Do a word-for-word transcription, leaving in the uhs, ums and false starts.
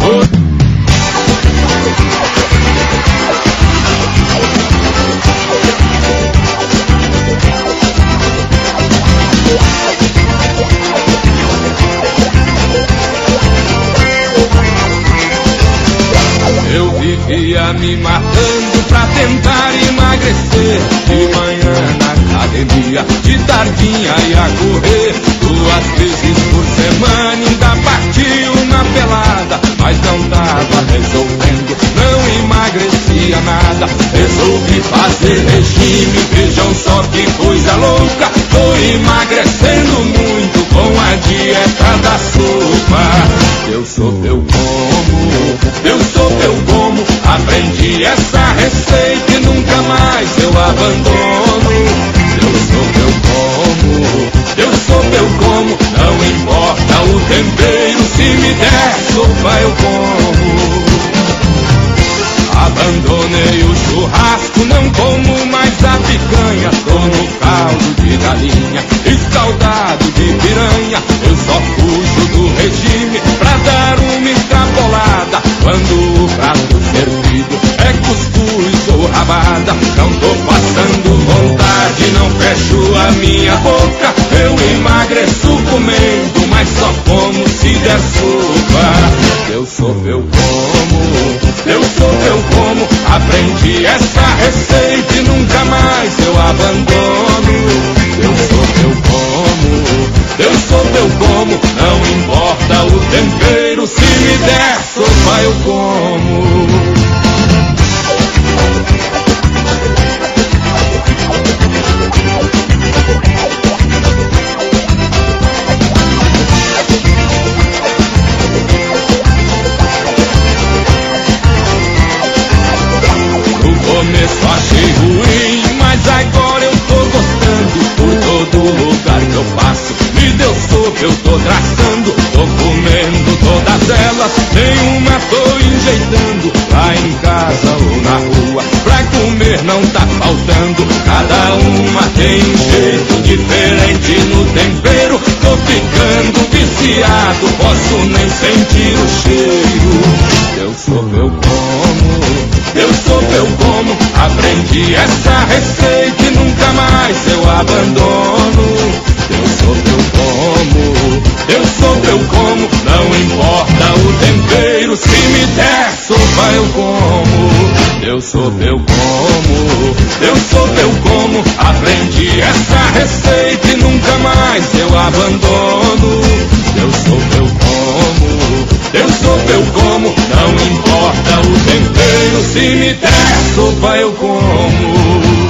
Eu vivia me matando pra tentar emagrecer. De manhã na academia, de tardinha ia correr. Duas vezes por semana ainda partia uma pelada. Mas não tava resolvendo, não emagrecia nada. Resolvi fazer regime, vejam só que coisa louca. Tô emagrecendo muito com a dieta da sopa. Eu sou eu como, eu sou eu como. Aprendi essa receita e nunca mais eu abandono. Eu sou eu como, eu sou eu como. Não importa o tempero, se me der sopa eu como. Abandonei o churrasco, não como mais a picanha. Tô no caldo de galinha, escaldado de piranha. Eu só fujo do regime pra dar uma extrapolada. Quando o prato servido é cuscuz ou rabada, não tô passando vontade, não fecho a minha boca. Eu emagreço comendo, mas só como se der sopa. Eu sou eu como, eu sou eu como. Aprendi essa receita e nunca mais eu abandono. Eu sou eu como, eu sou eu como. Não importa o tempero, se me der sopa eu como. Começo achei ruim, mas agora eu tô gostando. Por todo lugar que eu passo, me deu sopa, eu tô traçando. Tô comendo todas elas, nenhuma tô enjeitando. Lá em casa ou na rua, pra comer não tá faltando. Cada uma tem um jeito diferente no tempero. Tô ficando viciado, posso nem sentir o cheiro. Eu sou eu como, eu sou eu como. Aprendi essa receita e nunca mais eu abandono. Eu sou eu como, eu sou eu como. Não importa o tempero, se me der sopa eu como. Eu sou eu como, eu sou eu como. Aprendi essa receita e nunca mais eu abandono. Eu sou eu como, eu sou eu como. Não importa o tempero, se me der sopa eu como.